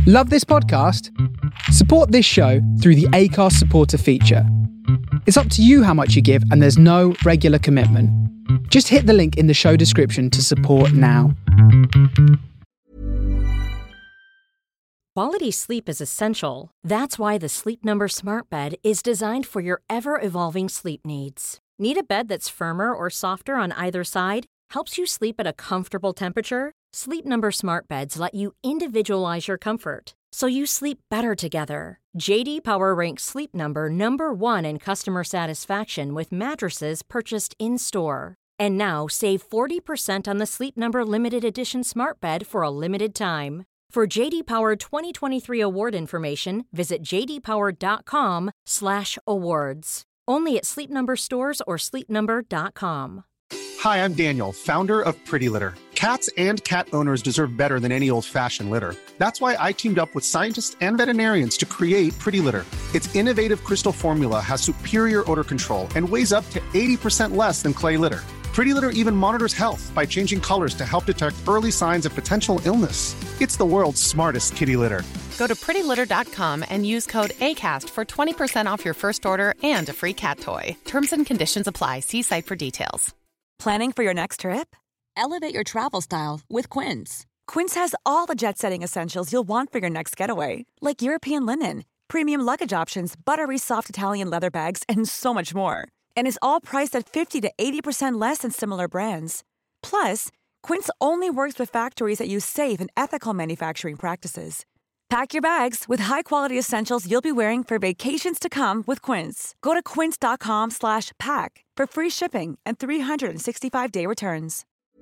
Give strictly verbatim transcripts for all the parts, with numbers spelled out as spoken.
Love this podcast? Support this show through the Acast supporter feature. It's up to you how much you give, and there's no regular commitment. Just hit the link in the show description to support now. Quality sleep is essential. That's why the Sleep Number Smart Bed is designed for your ever-evolving sleep needs. Need a bed that's firmer or softer on either side? Helps you sleep at a comfortable temperature? Sleep Number Smart Beds let you individualize your comfort, so you sleep better together. J D Power ranks Sleep Number number one in customer satisfaction with mattresses purchased in-store. And now save forty percent on the Sleep Number Limited Edition Smart Bed for a limited time. For J D Power twenty twenty-three award information, visit jdpower.com slash awards. Only at Sleep Number stores or sleep number dot com. Hi, I'm Daniel, founder of Pretty Litter. Cats and cat owners deserve better than any old-fashioned litter. That's why I teamed up with scientists and veterinarians to create Pretty Litter. Its innovative crystal formula has superior odor control and weighs up to eighty percent less than clay litter. Pretty Litter even monitors health by changing colors to help detect early signs of potential illness. It's the world's smartest kitty litter. Go to pretty litter dot com and use code ACAST for twenty percent off your first order and a free cat toy. Terms and conditions apply. See site for details. Planning for your next trip? Elevate your travel style with Quince. Quince has all the jet-setting essentials you'll want for your next getaway, like European linen, premium luggage options, buttery soft Italian leather bags, and so much more. And is all priced at fifty to eighty percent less than similar brands. Plus, Quince only works with factories that use safe and ethical manufacturing practices. Pack your bags with high-quality essentials you'll be wearing for vacations to come with Quince. Go to quince.com slash pack for free shipping and three sixty-five day returns.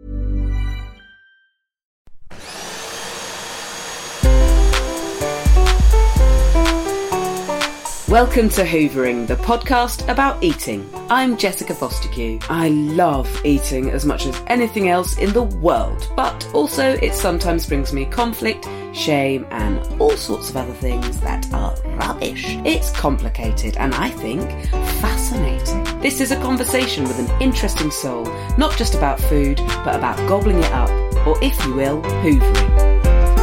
Welcome to Hoovering, the podcast about eating. I'm Jessica Fostekew. I love eating as much as anything else in the world, but also it sometimes brings me conflict, shame, and all sorts of other things that are rubbish. It's complicated and I think fascinating. This is a conversation with an interesting soul, not just about food, but about gobbling it up, or if you will, hoovering.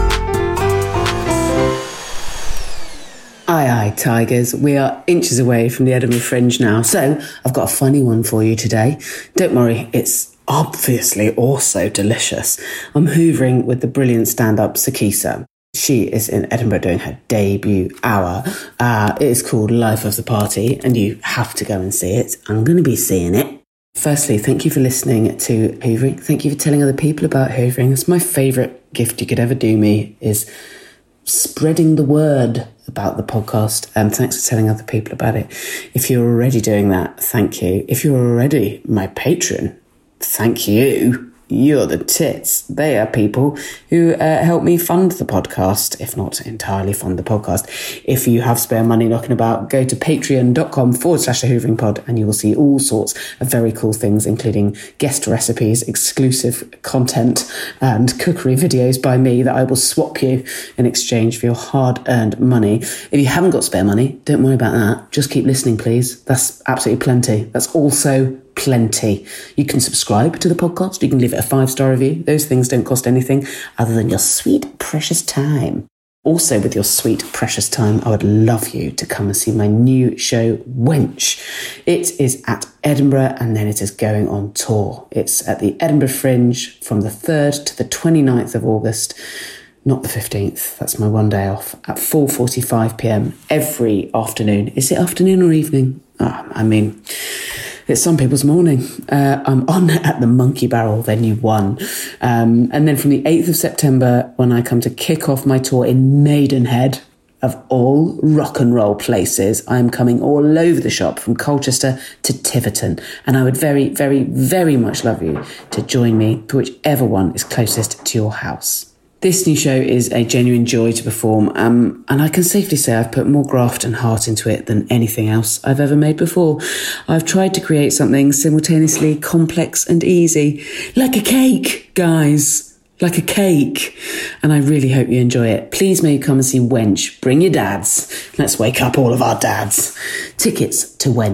Aye, aye, tigers. We are inches away from the Edinburgh Fringe now, so I've got a funny one for you today. Don't worry, it's obviously also delicious. I'm hoovering with the brilliant stand-up Sakisa. She is in Edinburgh doing her debut hour. Uh, it is called Life of the Party, and you have to go and see it. I'm going to be seeing it. Firstly, thank you for listening to Hoovering. Thank you for telling other people about Hoovering. It's my favourite gift you could ever do me, is spreading the word about the podcast. And um, thanks for telling other people about it. If you're already doing that, thank you. If you're already my patron, thank you. You're the tits. They are people who uh, help me fund the podcast, if not entirely fund the podcast. If you have spare money knocking about, go to patreon.com forward slash the Hoovering Pod and you will see all sorts of very cool things, including guest recipes, exclusive content, and cookery videos by me that I will swap you in exchange for your hard-earned money. If you haven't got spare money, don't worry about that. Just keep listening, please. That's absolutely plenty. That's also plenty. You can subscribe to the podcast. You can leave it a five-star review. Those things don't cost anything other than your sweet, precious time. Also, with your sweet, precious time, I would love you to come and see my new show, Wench. It is at Edinburgh and then it is going on tour. It's at the Edinburgh Fringe from the third to the twenty-ninth of August. Not the fifteenth. That's my one day off. At four forty-five p.m. every afternoon. Is it afternoon or evening? Oh, I mean, it's some people's morning. Uh, I'm on at the Monkey Barrel Venue one. Um, and then from the eighth of September, when I come to kick off my tour in Maidenhead, of all rock and roll places, I'm coming all over the shop from Colchester to Tiverton. And I would very, very, very much love you to join me for whichever one is closest to your house. This new show is a genuine joy to perform, um, and I can safely say I've put more graft and heart into it than anything else I've ever made before. I've tried to create something simultaneously complex and easy, like a cake, guys, like a cake. And I really hope you enjoy it. Please may you come and see Wench. Bring your dads. Let's wake up all of our dads. Tickets to Wench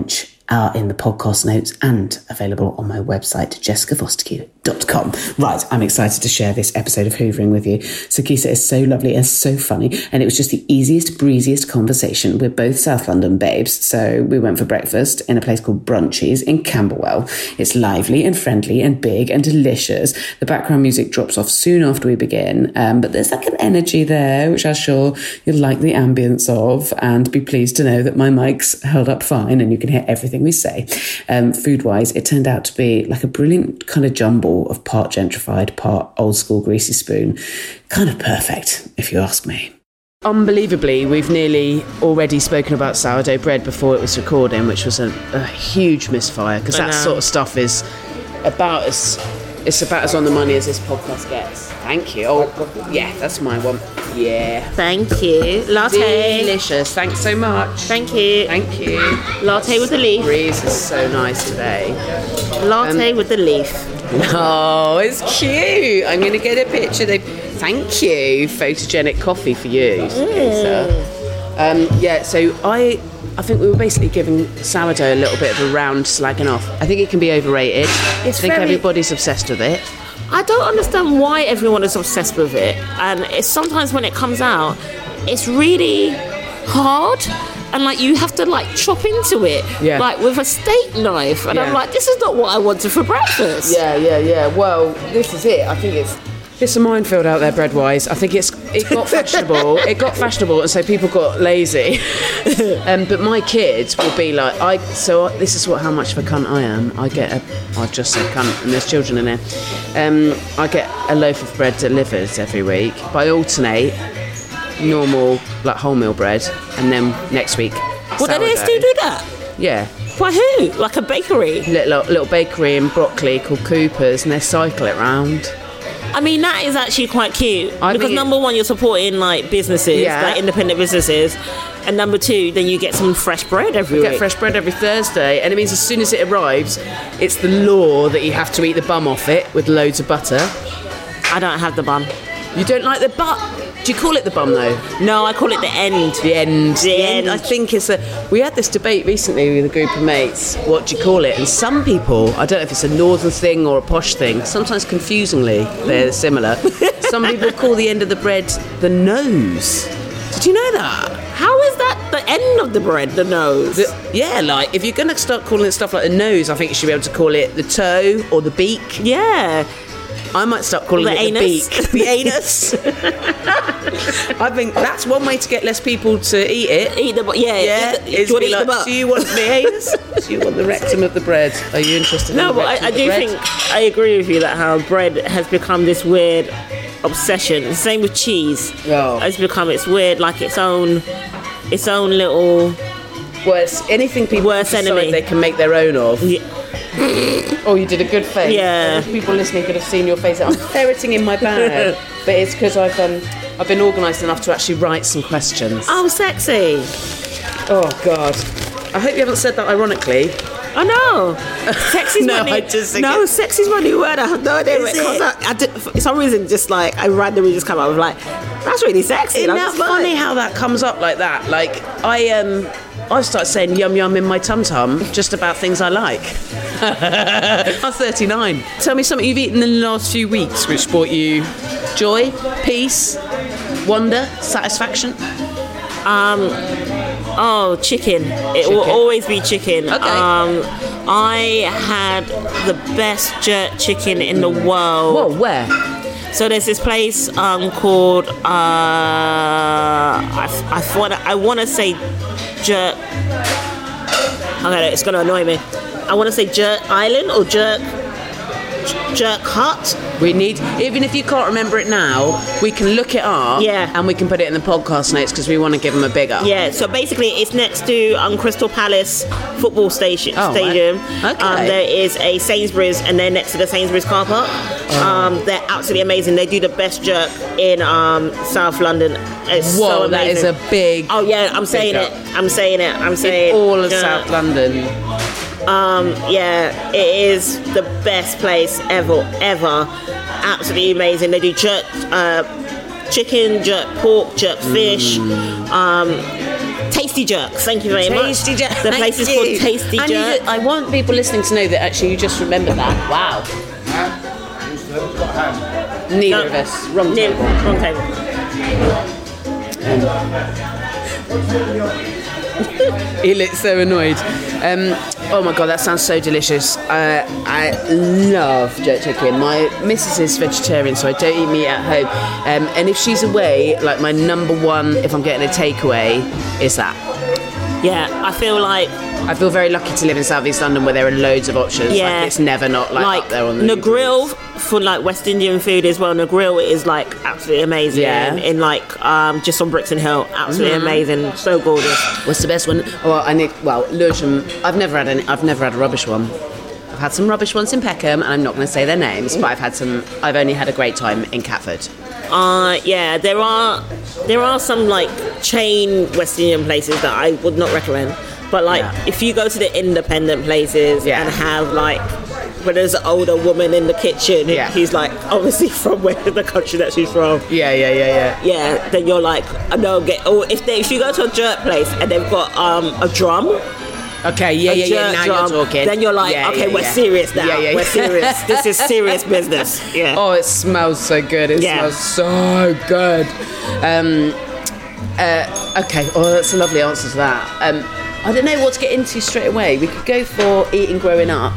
are in the podcast notes and available on my website, jessica fostekew dot com. Right, I'm excited to share this episode of Hoovering with you. So Kisa is so lovely and so funny, and it was just the easiest, breeziest conversation. We're both South London babes, so we went for breakfast in a place called Brunchies in Camberwell. It's lively and friendly and big and delicious. The background music drops off soon after we begin, um, but there's like an energy there, which I'm sure you'll like the ambience of, and be pleased to know that my mic's held up fine and you can hear everything we say. Um, food-wise, it turned out to be like a brilliant kind of jumble of part gentrified, part old school greasy spoon. Kind of perfect, if you ask me. Unbelievably, we've nearly already spoken about sourdough bread before it was recording, which was a, a huge misfire, because that sort of stuff is about as it's about as on the money as this podcast gets. Thank you. Oh, yeah, that's my one. Yeah. Thank you. Latte. Delicious. Thanks so much. Thank you. Thank you. Latte with the leaf. Breeze is so nice today. Latte um, with the leaf. Oh, it's cute. I'm going to get a picture. They Thank you. Photogenic coffee for you. Mm. Um, yeah, so I... I think we were basically giving sourdough a little bit of a round slagging off. I think it can be overrated. It's I think very, everybody's obsessed with it. I don't understand why everyone is obsessed with it. And it's sometimes when it comes out, it's really hard. And like you have to like chop into it, yeah. like with a steak knife. And yeah. I'm like, this is not what I wanted for breakfast. Yeah, yeah, yeah. Well, this is it. I think it's... It's a minefield out there, bread-wise. I think it's it got fashionable. It got fashionable, and so people got lazy. um, but my kids will be like, I. So this is what how much of a cunt I am. I get a. I've just said cunt, and there's children in there. Um, I get a loaf of bread delivered every week. But I alternate normal like wholemeal bread, and then next week. Well, then they still do that. Yeah. By who? Like a bakery? Little little bakery in Brockley called Cooper's, and they cycle it round. I mean, that is actually quite cute. I because number one, you're supporting like businesses, yeah. like independent businesses, and number two, then you get some fresh bread every you week. Get fresh bread every Thursday, and it means as soon as it arrives, it's the law that you have to eat the bum off it with loads of butter. I don't have the bun. You don't like the butt? Do you call it the bum though? No, I call it the end. The end. The, the end. end. I think it's a. We had this debate recently with a group of mates. What do you call it? And some people, I don't know if it's a northern thing or a posh thing. Sometimes confusingly, they're similar. Some people call the end of the bread the nose. Did you know that? How is that the end of the bread, the nose? The, yeah, like if you're going to start calling it stuff like the nose, I think you should be able to call it the toe or the beak. Yeah. I might start calling the it anus. the beak. The anus. I think that's one way to get less people to eat it. Eat the yeah. Yeah. Eat the, do you want to eat like, the butt? Do you want the anus? Do you want the rectum of the bread? Are you interested no, in the rectum rectum I, I of the do bread? think I agree with you that how bread has become this weird obsession. Same with cheese. Oh. It's become it's weird, like its own, its own little. Worse. Anything people worst decide enemy they can make their own of. Yeah. Oh, you did a good face. Yeah. People listening could have seen your face. I'm ferreting in my bag, but it's because I've um, I've been organised enough to actually write some questions. Oh, sexy! Oh God! I hope you haven't said that ironically. I know. Sexy's no, my new, I just no, sexy's my new word. I have no idea where it comes out. I did, for some reason, just like I randomly just come out with like, that's really sexy. Isn't that funny how that comes up like that? Like I um. I started saying yum yum in my tum tum just about things I like. I'm thirty-nine. Tell me something you've eaten in the last few weeks which brought you joy, peace, wonder, satisfaction. Um, oh, chicken. It chicken. will always be chicken. Okay. Um, I had the best jerk chicken in the world. Whoa, where? So there's this place um, called uh, I I thought I want to say Jerk. Okay, it's gonna annoy me. I want to say Jerk Island or Jerk Jerk Hut. We need, even if you can't remember it now, we can look it up. Yeah. And we can put it in the podcast notes because we want to give them a big up. Yeah. So basically, it's next to um, Crystal Palace football station oh, stadium. Right. Okay. Um, there is a Sainsbury's, and they're next to the Sainsbury's car park. Oh. Um, they're absolutely amazing. They do the best jerk in um, South London. It's Whoa, so amazing. that is a big. Oh yeah, I'm saying up. it. I'm saying it. I'm saying in all of jerk. South London. Um, yeah, it is the best place ever, ever. Absolutely amazing. They do jerk uh, chicken, jerk pork, jerk fish, mm. um, Tasty Jerks. Thank you very Tasty much. Jerk. The place is called Tasty I, Jerk. need it- I want people listening to know that actually you just remember that. Wow. Neither No. of us. Wrong No, table. wrong table. He looks so annoyed. Um, oh my god, that sounds so delicious. Uh, I love jerk chicken. My missus is vegetarian, so I don't eat meat at home. Um, and if she's away, like my number one, if I'm getting a takeaway, is that. Yeah, I feel like I feel very lucky to live in South East London where there are loads of options. Yeah. Like, it's never not like, like up there on the Negril for like West Indian food as well. Negril is like absolutely amazing. Yeah. In like um, just on Brixton Hill, absolutely Mm-hmm. amazing, so gorgeous. What's the best one? Well, I need. Well, Lewisham. I've never had any. I've never had a rubbish one. I've had some rubbish ones in Peckham, and I'm not going to say their names, but I've had some. I've only had a great time in Catford. Uh, yeah, there are there are some like chain West Indian places that I would not recommend. But like, Yeah. if you go to the independent places Yeah. and have like, where there's an older woman in the kitchen, Yeah. who's like obviously from where the country that she's from. Yeah, yeah, yeah, yeah. Yeah, then you're like, I know, get. Or if they, if you go to a jerk place and they've got um a drum, Okay, yeah, a yeah, yeah. jerk Now drum, you're talking. then you're like, Yeah, okay, yeah, we're yeah. serious now. Yeah, yeah, We're yeah. serious. This is serious business. Yeah. Oh, it smells so good. It Yeah. smells so good. Um, uh, okay. Oh, that's a lovely answer to that. Um, I don't know what to get into straight away. We could go for eating growing up.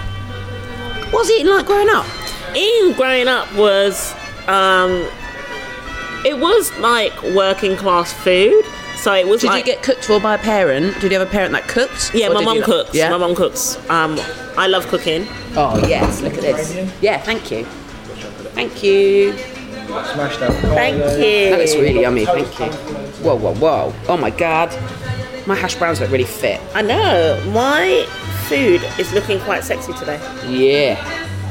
What was eating like growing up? Eating growing up was, um, it was like working class food. So it was Did like, you get cooked for by a parent? Did you have a parent that cooked? yeah, Or my did mum you- cooks. Yeah. My mum cooks. Um, I love cooking. Oh yes, look at this. Yeah, thank you. Thank you. Smashed up. Thank you. That looks really yummy. Thank you. Whoa, whoa, whoa! Oh my god, my hash browns look really fit. I know. My food is looking quite sexy today. Yeah.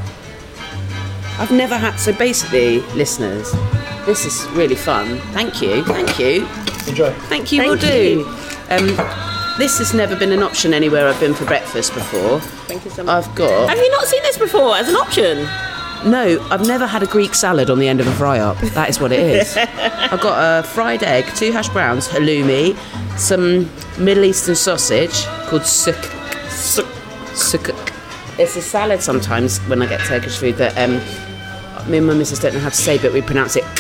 I've never had. So basically, listeners, this is really fun. Thank you. Thank you. Enjoy. Thank you. Thank will do. you. Um, this has never been an option anywhere I've been for breakfast before. Thank you so much. I've got. Have you not seen this before as an option? No, I've never had a Greek salad on the end of a fry-up. That is what it is. I've got a fried egg, two hash browns, halloumi, some Middle Eastern sausage called suk. So, Suk. It's a salad sometimes when I get Turkish food that um, me and my missus don't know how to say, but we pronounce it.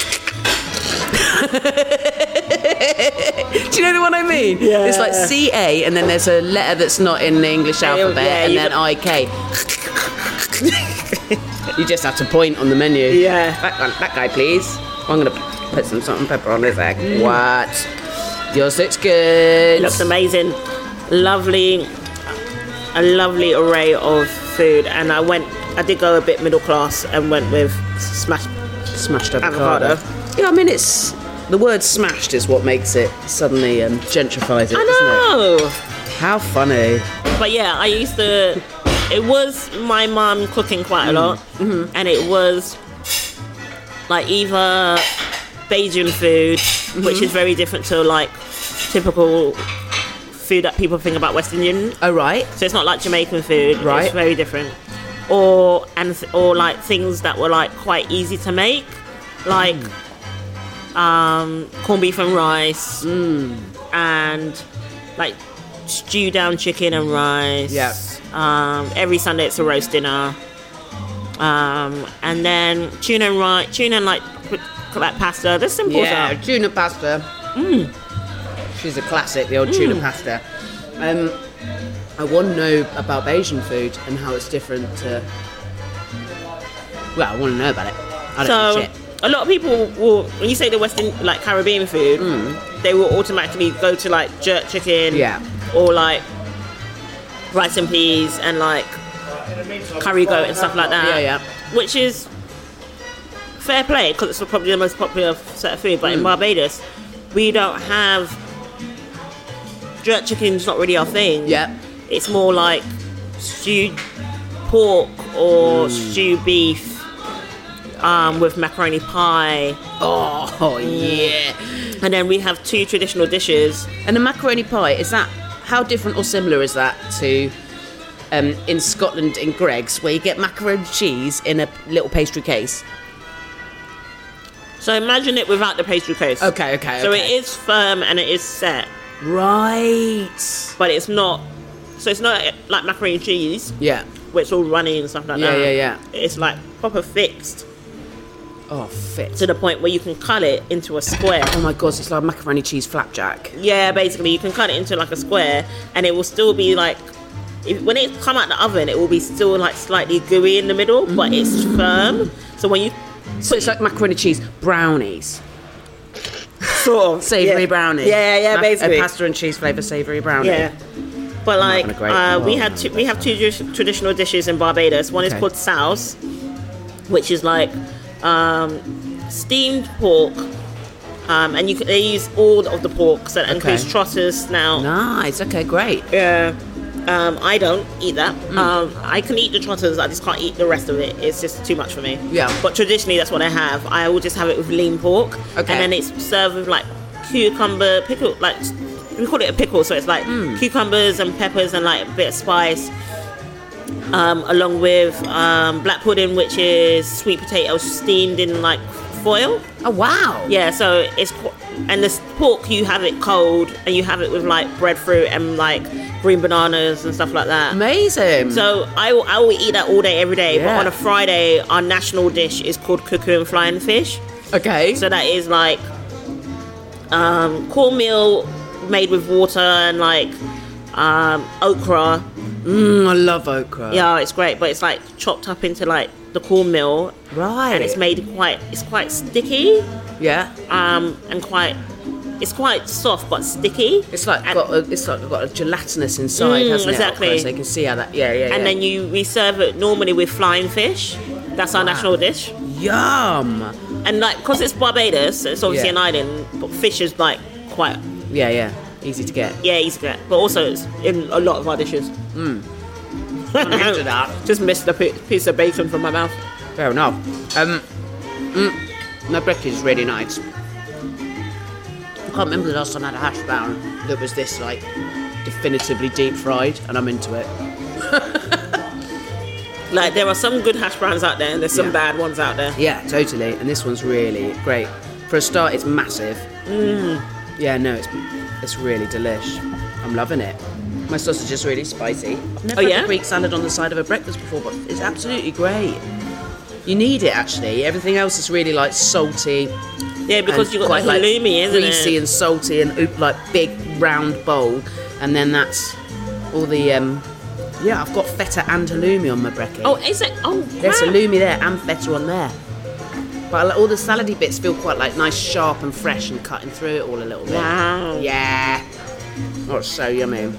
Do you know the one I mean? Yeah. It's like C A, and then there's a letter that's not in the English Yeah, alphabet, yeah, and you then got- I K. You just have to point on the menu. Yeah. That, one, that guy, please. I'm going to put some salt and pepper on his egg. Mm. What? Yours looks good. looks amazing. Lovely, a lovely array of food. And I went, I did go a bit middle class and went with smashed. Smashed avocado. Avocado. Yeah, I mean, it's... The word smashed is what makes it suddenly um, gentrifies it, I doesn't it? know. How funny. But yeah, I used to. It was my mum cooking quite a lot, Mm-hmm. and it was like either Bajan food, Mm-hmm. which is very different to like typical food that people think about West Indian. Oh, right. So it's not like Jamaican food. Right. It's very different. Or and or like things that were like quite easy to make, like um, corned beef and rice, and like stew down chicken and rice. Yeah. Um, every Sunday it's a roast dinner. Um, and then tuna and rice, tuna and like with- like pasta. The simple Yeah, stuff. tuna pasta. Mm. She's a classic, the old tuna pasta. Um, I want to know about Asian food and how it's different to... Well, I want to know about it. I don't know So shit. a lot of people will, when you say the Western like Caribbean food, they will automatically go to like jerk chicken, Yeah. or like rice and peas and like curry goat and stuff like that. Yeah, yeah. Which is fair play because it's probably the most popular set of food. But Mm. in Barbados, we don't have jerk chicken's not really our thing. Yeah. It's more like stewed pork or Mm. stewed beef um, with macaroni pie. Oh, yeah. And then we have two traditional dishes. And the macaroni pie, is that... How different or similar is that to... Um, in Scotland, in Greggs, where you get macaroni cheese in a little pastry case? So imagine it without the pastry case. Okay, okay, So okay. it is firm and it is set. Right. But it's not. So it's not like macaroni and cheese, Yeah. where it's all runny and stuff like Yeah, that. yeah, yeah. It's like proper fixed Oh, fit. to the point where you can cut it into a square. Oh my god, it's like macaroni cheese flapjack. Yeah, basically you can cut it into like a square, and it will still be like, if, when it come out the oven, it will be still like slightly gooey in the middle, but it's firm. So when you So it's like macaroni cheese brownies. sort of Savoury yeah. brownie. Yeah, yeah, Ma- basically. A pasta and cheese flavour savoury brownie. Yeah. But like, having a great- uh, we oh, had two, we have two dis- traditional dishes in Barbados. One Okay. is called souse, which is like um, steamed pork, um, and you can, they use all of the pork, so that includes Okay. trotters, snout. Nice, okay, great. Yeah. Um, I don't eat that. Mm. Um, I can eat the trotters. I just can't eat the rest of it. It's just too much for me. Yeah. But traditionally, that's what I have. I will just have it with lean pork, Okay. and then it's served with like cucumber pickle. Like we call it a pickle, so it's like Mm. cucumbers and peppers and like a bit of spice, um, along with um, black pudding, which is sweet potatoes steamed in like foil. Oh, wow. Yeah, so it's qu- and this pork you have it cold, and you have it with like breadfruit and like green bananas and stuff like that. Amazing. So I will, I will eat that all day, every day. Yeah. But on a Friday, our national dish is called cuckoo and flying fish. okay. So that is like um, cornmeal made with water and like um, okra. Mm, I love okra. Yeah, it's great, but it's like chopped up into like the cornmeal, Right. and it's made quite. It's quite sticky. Yeah. Um, and quite. It's quite soft but sticky. It's like and, got a, it's like got a gelatinous inside, Mm, hasn't it? exactly. Okra, so you can see how that. Yeah, yeah. and yeah. then you we serve it normally with flying fish. That's our national dish. Yum. And like, because it's Barbados, it's obviously Yeah. an island, but fish is like quite, Yeah, yeah. Easy to get. yeah, easy to get. But also it's in a lot of our dishes. I'm into that. Just missed a pi- piece of bacon from my mouth. Fair enough. Um, mm, my brekkie is really nice. I can't remember the last time I had a hash brown that was this like definitively deep fried, and I'm into it. Like, there are some good hash browns out there, and there's some Yeah. bad ones out there. Yeah, totally. And this one's really great. For a start, it's massive. Mm. Yeah, no, it's it's really delish. I'm loving it. My sausage is really spicy. I've never Oh, had yeah? a Greek salad on the side of a breakfast before, but it's absolutely great. You need it, actually. Everything else is really like salty. Yeah, because and you've got quite, the halloumi, like, isn't greasy it? and salty and oop, like big round bowl, and then that's all the um. Yeah, I've got feta and halloumi on my brekkie. Oh, is it? Oh, There's crap. halloumi there and feta on there. But I like- all the salady bits feel quite like nice, sharp and fresh, and cutting through it all a little bit. Wow. Yeah. Oh, it's so yummy.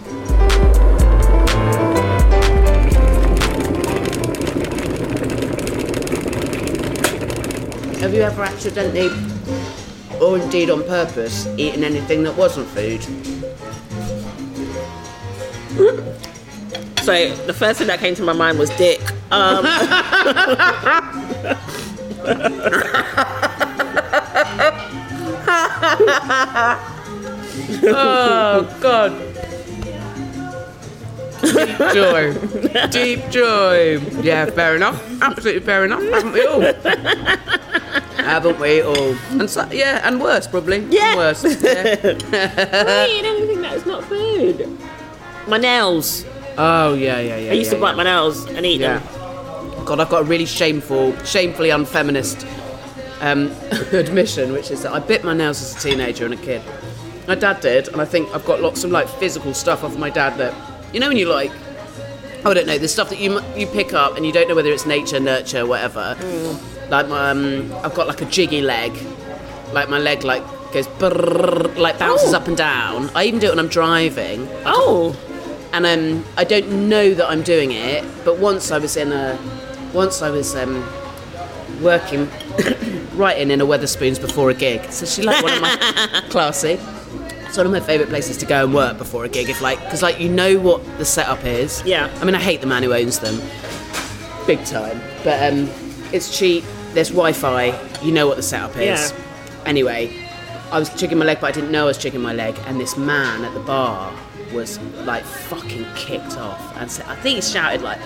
Have you ever accidentally, or indeed on purpose, eaten anything that wasn't food? So the first thing that came to my mind was dick. Um, Oh, God. Deep joy. Deep joy. Yeah, fair enough. Absolutely fair enough. Haven't we all? Haven't we all? And so, yeah, and worse, probably. Yeah. And worse. Yeah. I eat anything that is not food. My nails. Oh, yeah, yeah, yeah. I used yeah, to bite yeah. my nails and eat Yeah. them. God, I've got a really shameful, shamefully unfeminist um, admission, which is that I bit my nails as a teenager and a kid. My dad did, and I think I've got lots of like physical stuff off my dad that, you know, when you like, I don't know, the stuff that you you pick up and you don't know whether it's nature, nurture, whatever. Mm. Like my, um, I've got like a jiggy leg, like my leg like goes brrrr, like bounces Oh. up and down. I even do it when I'm driving. Oh. And um, I don't know that I'm doing it, but once I was in a, once I was um, working, writing in a Weatherspoons before a gig. So she like one of my classy. It's one of my favourite places to go and work before a gig, if like, because like you know what the setup is. Yeah. I mean, I hate the man who owns them, big time. But um, it's cheap. There's Wi-Fi. You know what the setup is. Yeah. Anyway, I was chigging my leg, but I didn't know I was chigging my leg, and this man at the bar was like fucking kicked off and said, I think he shouted like,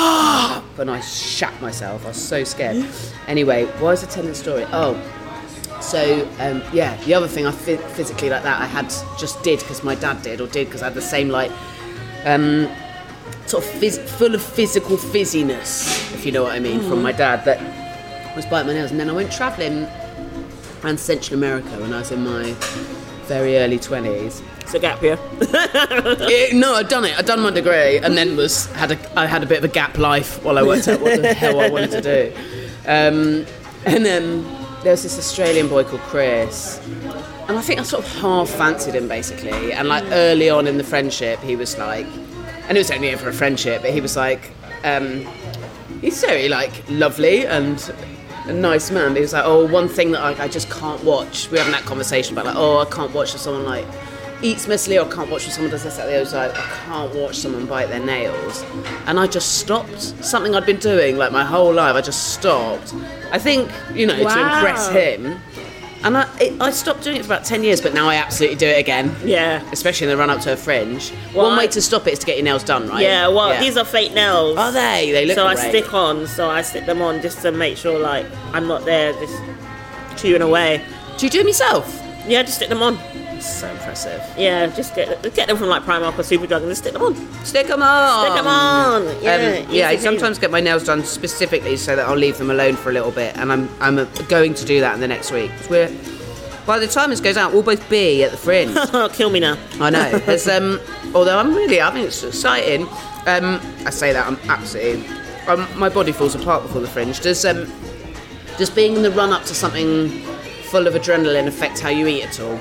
"Stop!" And I shat myself. I was so scared. Anyway, why was I telling the story? Oh, So, um, yeah, the other thing I f- physically like that I had just did because my dad did, or did because I had the same, like, um, sort of phys- full of physical fizziness, if you know what I mean, mm. from my dad, that was biting my nails. And then I went travelling around Central America when I was in my very early twenties. It's a gap year. it, no, I'd done it. I'd done my degree, and then was had a I had a bit of a gap life while I worked out what the hell I wanted to do. Um, and then there was this Australian boy called Chris, and I think I sort of half fancied him basically. And like early on in the friendship, he was like, and it was only ever a friendship, but he was like, um, he's very like lovely and a nice man. But he was like, oh, one thing that I, I just can't watch. We were having that conversation about like, oh, I can't watch someone like eats messily, or I can't watch when someone does this, that, the other side. I can't watch someone bite their nails. And I just stopped. Something I'd been doing like my whole life, I just stopped. I think, you know, wow. to impress him. And I it, I stopped doing it for about ten years, but now I absolutely do it again. Yeah. Especially in the run up to a fringe. Well, One I, way to stop it is to get your nails done, right? Yeah, well, yeah. these are fake nails. Are they? They look So great. I stick on, so I stick them on just to make sure, like, I'm not there just chewing away. Do you do them yourself? Yeah, just stick them on. So impressive. Yeah, just get get them from like Primark or Superdrug and just stick them on. Stick them on. Stick them on. Yeah, um, yeah. I sometimes get my nails done specifically so that I'll leave them alone for a little bit, and I'm I'm going to do that in the next week. We're by the time this goes out, we'll both be at the Fringe. Kill me now. I know. There's um. Although I'm really, I think it's exciting. Um, I say that I'm absolutely. Um, my body falls apart before the Fringe. Does um, does being in the run up to something full of adrenaline affect how you eat at all?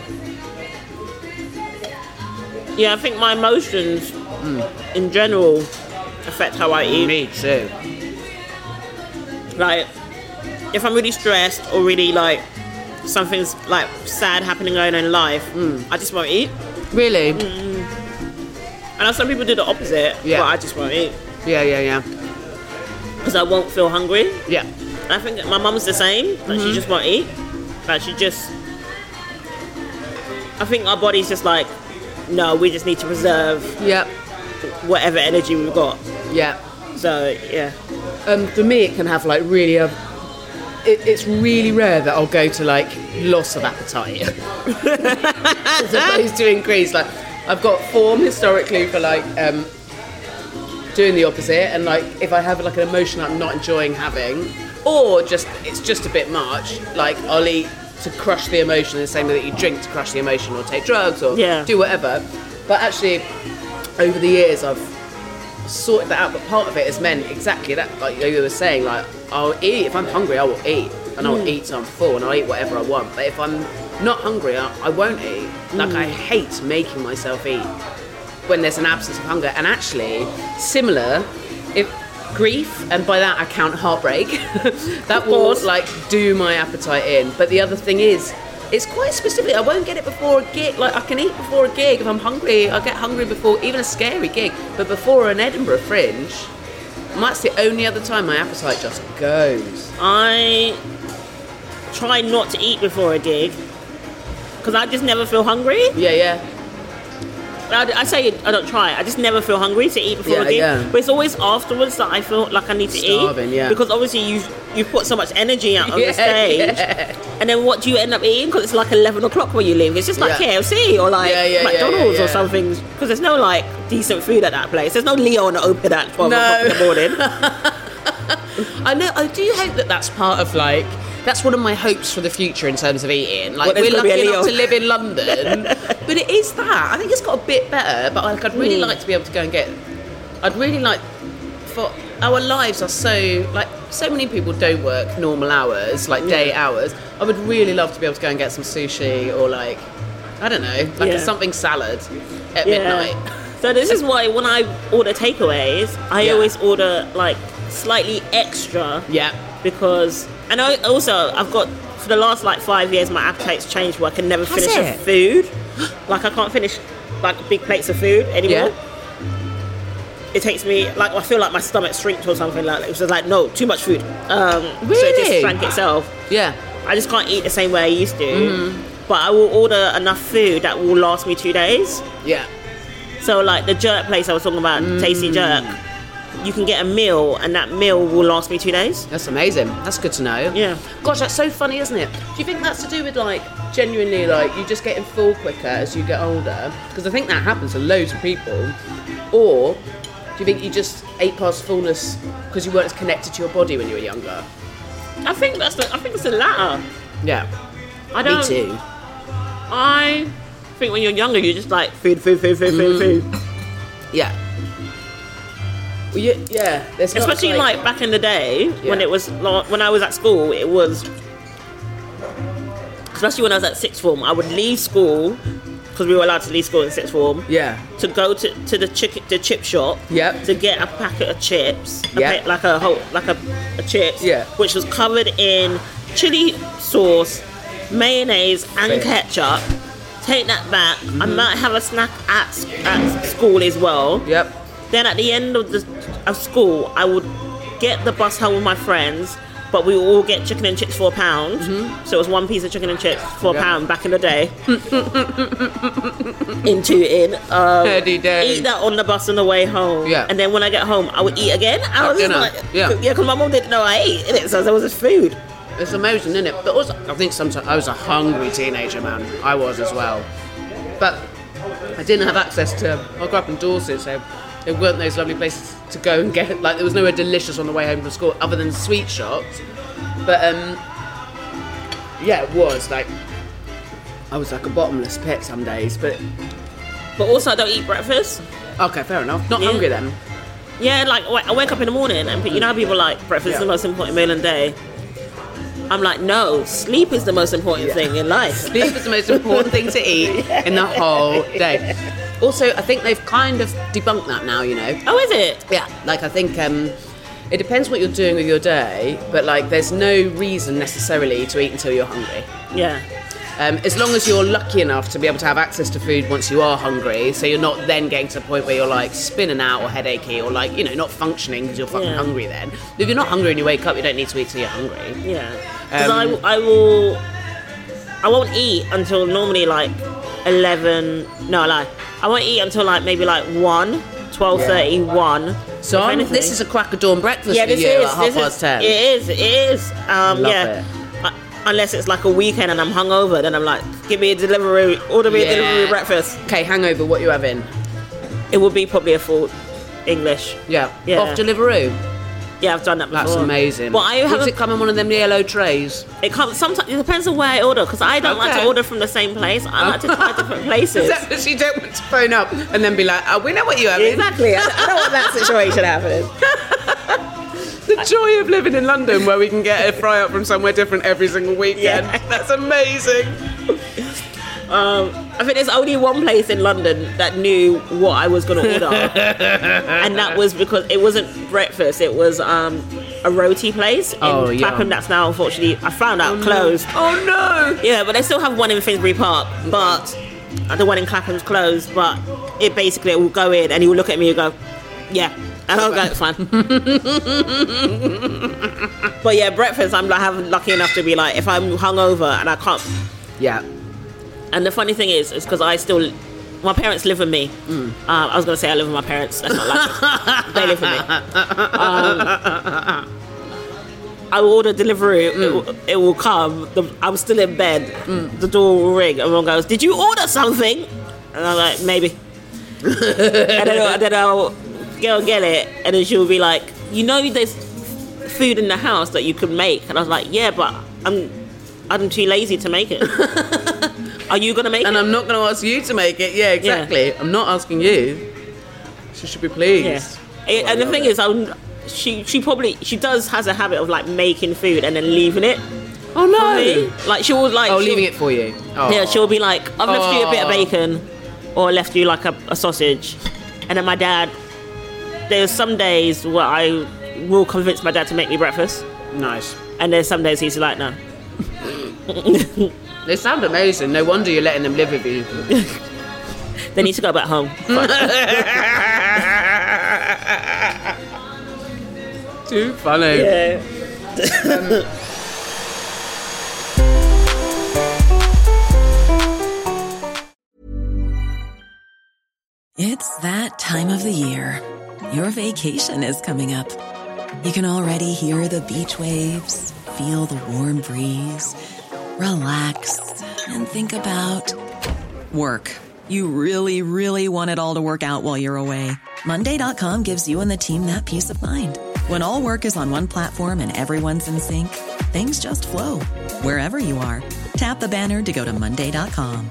Yeah, I think my emotions mm. in general affect how I eat. Me too. Like, if I'm really stressed or really like something's like sad happening going on in life, mm. I just won't eat. Really? Mm. I know some people do the opposite, yeah. but I just won't eat. Yeah, yeah, yeah. Because I won't feel hungry. Yeah. And I think that my mum's the same. Like, mm-hmm. she just won't eat. Like, she just... I think our body's just like, no, we just need to preserve yeah. whatever energy we've got. Yeah. So, yeah. Um, for me, it can have, like, really... A, it, it's really rare that I'll go to, like, loss of appetite. As opposed to increase. Like, I've got form historically for, like, um, doing the opposite. And, like, if I have, like, an emotion I'm not enjoying having, or just it's just a bit much, like, I'll eat to crush the emotion in the same way that you drink to crush the emotion, or take drugs, or yeah. do whatever. But actually, over the years, I've sorted that out. But part of it has meant exactly that, like you were saying, like, I'll eat. If I'm hungry, I will eat. And I'll mm. eat till I'm full, and I'll eat whatever I want. But if I'm not hungry, I, I won't eat. Like, mm. I hate making myself eat when there's an absence of hunger. And actually, similar, if... grief, and by that I count heartbreak, that will like do my appetite in. But the other thing is, it's quite specific. I won't get it before a gig. Like, I can eat before a gig if I'm hungry. I get hungry before even a scary gig, but before an Edinburgh Fringe, that's the only other time my appetite just goes. I try not to eat before a gig because I just never feel hungry. Yeah, yeah. I, I say I don't try. I just never feel hungry to eat before yeah, a gig. Yeah. But it's always afterwards that I feel like I need to Starving, eat. Yeah. Because obviously you you put so much energy out on yeah, the stage, yeah. and then what do you end up eating? Because it's like eleven o'clock when you leave. It's just like yeah. K F C or like yeah, yeah, McDonald's yeah, yeah, yeah. or something. Because there's no like decent food at that place. There's no Leon open at twelve no. o'clock in the morning. I know. I do hope that that's part of like. That's one of my hopes for the future in terms of eating. Like, well, we're lucky enough to live in London, but it is that. I think it's got a bit better, but like, I'd really mm. like to be able to go and get... I'd really like... For our lives are so... Like, so many people don't work normal hours, like day yeah. hours. I would really love to be able to go and get some sushi or like... I don't know, like yeah. a something salad at yeah. midnight. So this is why when I order takeaways, I yeah. always order like slightly extra. Yeah. Because... And I also, I've got, for the last like five years, my appetite's changed where I can never Has finish it? a food. Like, I can't finish like big plates of food anymore. Yeah. It takes me, like, I feel like my stomach shrinked or something like that. It was just like, no, too much food. Um, really? So it just shrank itself. Yeah. I just can't eat the same way I used to. Mm-hmm. But I will order enough food that will last me two days. Yeah. So, like, the jerk place I was talking about, mm. Tasty Jerk, you can get a meal, and that meal will last me two days. That's amazing. That's good to know. Yeah. Gosh, that's so funny, isn't it? Do you think that's to do with, like, genuinely, like, you just getting full quicker as you get older? Because I think that happens to loads of people. Or do you think you just ate past fullness because you weren't as connected to your body when you were younger? I think that's the, I think it's the latter. Yeah. I don't. Me too. I think when you're younger, you're just like food, food, food, food, food, food. Yeah. Well, yeah, yeah. There's not, Especially like, like back in the day Yeah. when it was like, when I was at school, it was. Especially when I was at sixth form, I would leave school because we were allowed to leave school in sixth form. Yeah. To go to, to the chicken the chip shop. Yep. To get a packet of chips. a Yep. pa- like a whole like a, a chips. Yeah. Which was covered in chili sauce, mayonnaise, and Fair. ketchup. Take that back. Mm-hmm. I might have a snack at, at school as well. Yep. Then at the end of the of school, I would get the bus home with my friends, but we would all get chicken and chips for a pound. Mm-hmm. So it was one piece of chicken and chips for Yep. a pound back in the day. Into in. Um, Dirty day. Eat that on the bus on the way home. Yeah. And then when I get home, I would eat again. I was just dinner. like, Yeah. yeah, because my mum didn't know I ate, innit? So there was just food. It's amazing, isn't it? But also, I think sometimes I was a hungry teenager, man. I was as well. But I didn't have access to. I grew up in Dorset, so there weren't those lovely places to go and get. Like there was nowhere delicious on the way home from school, other than sweet shops. But um, yeah, it was like I was like a bottomless pit some days. But But also, I don't eat breakfast. okay, fair enough. Not Yeah. hungry then. Yeah, like I wake up in the morning and you know how people like breakfast is the Yeah. most important meal in the day. I'm like, no, sleep is the most important Yeah. thing in life. Sleep is the most important thing to eat in the whole day. Also, I think they've kind of debunked that now, you know. Oh, is it? Yeah, like I think um, it depends what you're doing with your day, but like there's no reason necessarily to eat until you're hungry. Yeah. Um, as long as you're lucky enough to be able to have access to food once you are hungry, so you're not then getting to the point where you're like spinning out or headachy or like, you know, not functioning because you're fucking Yeah. hungry then. If you're not hungry and you wake up, you don't need to eat till you're hungry. Yeah. Because Um, I, I will, I won't eat until normally like eleven, no, I lie. I won't eat until like maybe like one, twelve thirty, one. So if I'm, anything. this is a crack of dawn breakfast yeah, for this you is, at half this past is, ten. It is, it is. Um, Love yeah. it. Uh, unless it's like a weekend and I'm hungover, then I'm like, give me a delivery, order me Yeah. a delivery breakfast. Okay, hangover, what you having? It would be probably a full English. Yeah. Yeah. Off Deliveroo. Yeah, I've done that before. That's amazing. But I Does haven't. it come in one of them yellow trays? It comes sometimes. It depends on where I order because I don't like Okay. to order from the same place. I like to try different places. Is that because you don't want to phone up and then be like, oh, we know what you have. Exactly. I, I don't want that situation happening. The joy of living in London where we can get a fry up from somewhere different every single weekend. Yeah. That's amazing. Um, I think there's only one place in London that knew what I was going to order, and that was because it wasn't breakfast. It was um, a roti place in Oh, yeah. Clapham. That's now unfortunately I found out closed. Oh no! Yeah, but they still have one in Finsbury Park, but the one in Clapham's closed. But it basically will go in and he will look at me and go, yeah. And I'll go, it's fine. But yeah, breakfast, I'm like, having lucky enough to be like, if I'm hungover and I can't. Yeah. And the funny thing is, is because I still, my parents live with me. Mm. Uh, I was going to say I live with my parents. That's not like they live with me. Um, I will order delivery. Mm. It, will, it will come. The, I'm still in bed. Mm. The door will ring. Everyone goes, "Did you order something?" And I'm like, "Maybe." and, then, and then I'll go and get it, and then she'll be like, "You know, there's food in the house that you could make." And I was like, "Yeah, but I'm, I'm too lazy to make it." Are you gonna make and it? I'm not going to ask you to make it. Yeah, exactly. Yeah. I'm not asking you. She should be pleased. Yeah. It, and the thing it. is, I'm, she she probably she does has a habit of like making food and then leaving it. Oh no! For me. Like she will like. Oh, leaving it for you. Oh. Yeah, she'll be like, I've left oh. you a bit of bacon, or left you like a, a sausage, and then my dad. There's some days where I will convince my dad to make me breakfast. Nice. And there's some days he's like, no. They sound amazing. No wonder you're letting them live with you. They need to go back home. Too funny. Yeah. um, It's that time of the year. Your vacation is coming up. You can already hear the beach waves, feel the warm breeze, relax, and think about work. You really, really want it all to work out while you're away. Monday dot com gives you and the team that peace of mind. When all work is on one platform and everyone's in sync, things just flow. Wherever you are, tap the banner to go to Monday dot com.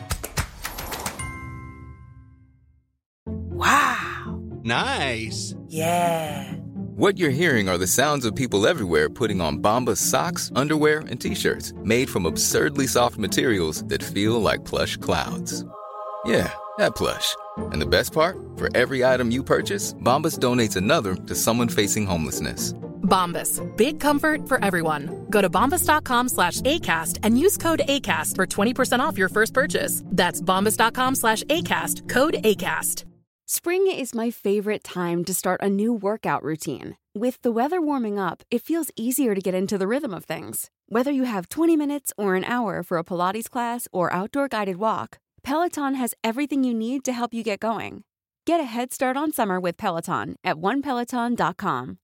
Wow. Nice. Yeah. What you're hearing are the sounds of people everywhere putting on Bombas socks, underwear, and T-shirts made from absurdly soft materials that feel like plush clouds. Yeah, that plush. And the best part? For every item you purchase, Bombas donates another to someone facing homelessness. Bombas. Big comfort for everyone. Go to bombas.com slash ACAST and use code ACAST for twenty percent off your first purchase. That's bombas.com slash ACAST. Code ACAST. Spring is my favorite time to start a new workout routine. With the weather warming up, it feels easier to get into the rhythm of things. Whether you have twenty minutes or an hour for a Pilates class or outdoor guided walk, Peloton has everything you need to help you get going. Get a head start on summer with Peloton at one peloton dot com.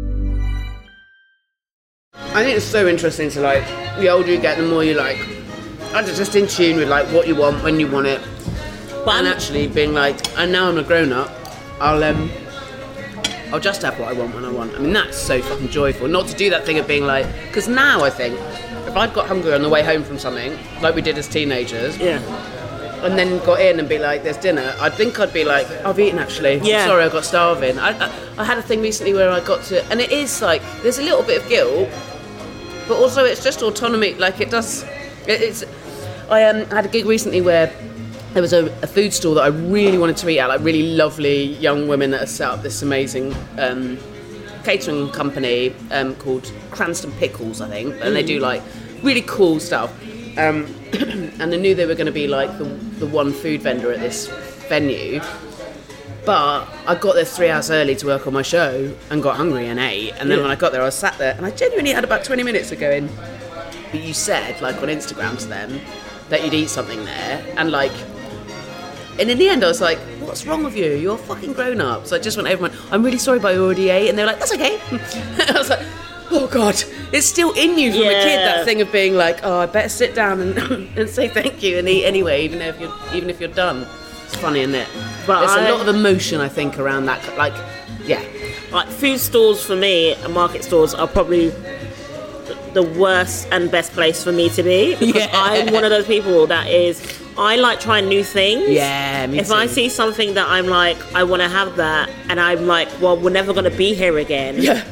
I think it's so interesting to, like, the older you get, the more you, like, are just in tune with, like, what you want, when you want it. But and actually being like, and now I'm a grown-up, I'll, um, I'll just have what I want when I want. I mean, that's so fucking joyful. Not to do that thing of being like, because now I think, if I'd got hungry on the way home from something, like we did as teenagers, yeah, and then got in and be like, there's dinner, I think I'd be like, I've eaten actually. Yeah. I'm sorry, I got starving. I, I, I had a thing recently where I got to, and it is like, there's a little bit of guilt, but also it's just autonomy. Like it does, it, it's. I um, had a gig recently where there was a, a food stall that I really wanted to eat at, like really lovely young women that have set up this amazing um, catering company um, called Cranston Pickles, I think, and they do like really cool stuff. Um, and I knew they were going to be like the, the one food vendor at this venue, but I got there three hours early to work on my show and got hungry and ate, and then yeah. when I got there I was sat there and I genuinely had about twenty minutes of going, but you said like on Instagram to them that you'd eat something there, and like, and in the end I was like, what's wrong with you, you're fucking grown up. So I just went over and went, I'm really sorry but I already ate, and they were like, that's okay. I was like, oh God, it's still in you from yeah. a kid, that thing of being like, oh, I better sit down and, and say thank you and eat anyway, even if you're even if you're done. It's funny, isn't it? But there's I, a lot of emotion, I think, around that. Like, yeah, like food stores for me and market stores are probably the worst and best place for me to be, because yeah. I'm one of those people that is, I like trying new things. Yeah, me If too. I see something that I'm like, I want to have that, and I'm like, well, we're never going to be here again. Yeah.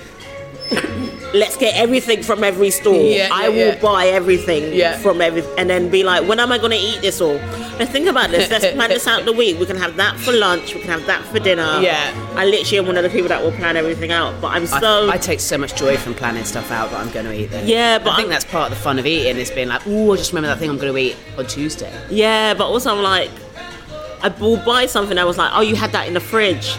Let's get everything from every store. Yeah, yeah, I will yeah. buy everything yeah. from every, and then be like, when am I going to eat this all? Let's think about this. Let's plan this out the week. We can have that for lunch. We can have that for dinner. Yeah. I literally am one of the people that will plan everything out. But I'm so. I, I take so much joy from planning stuff out that I'm going to eat there. Yeah, but I think I'm, that's part of the fun of eating, is being like, oh, I just remember that thing I'm going to eat on Tuesday. Yeah, but also I'm like, I will buy something. I was like, oh, you had that in the fridge.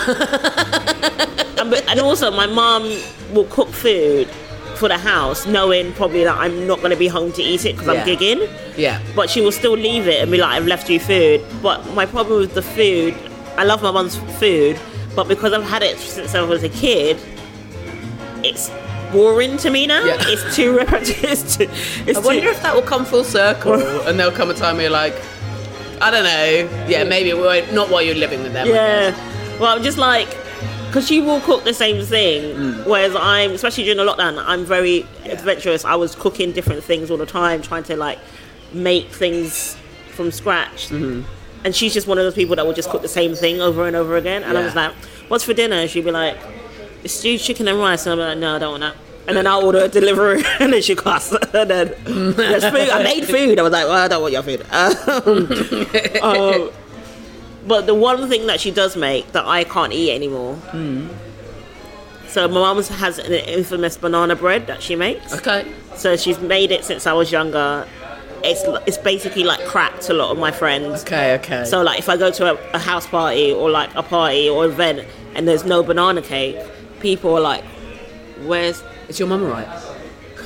and, and also, my mum will cook food for the house, knowing probably that I'm not going to be home to eat it because yeah. I'm gigging. Yeah. But she will still leave it and be like, I've left you food. But my problem with the food, I love my mum's food, but because I've had it since I was a kid, it's boring to me now. Yeah. It's too repetitive. It's too, it's I wonder too... if that will come full circle and there'll come a time where you're like, I don't know, yeah, maybe it won't, not while you're living with them. Yeah. Well, I'm just like, because she will cook the same thing, mm. whereas I'm, especially during the lockdown, I'm very yeah. adventurous. I was cooking different things all the time, trying to like make things from scratch. Mm-hmm. And she's just one of those people that will just cook the same thing over and over again. And yeah. I was like, what's for dinner? She'd be like, stewed chicken and rice. And I'm like, no, I don't want that. And then I'll order a delivery, and then she costs. And then there's food. I made food. I was like, well, I don't want your food. Um, um, But the one thing that she does make that I can't eat anymore. Mm. So my mum has an infamous banana bread that she makes. Okay. So she's made it since I was younger. It's it's basically like crack to a lot of my friends. Okay, okay. So like if I go to a, a house party or like a party or event and there's no banana cake, people are like, where's... Is your mum alright?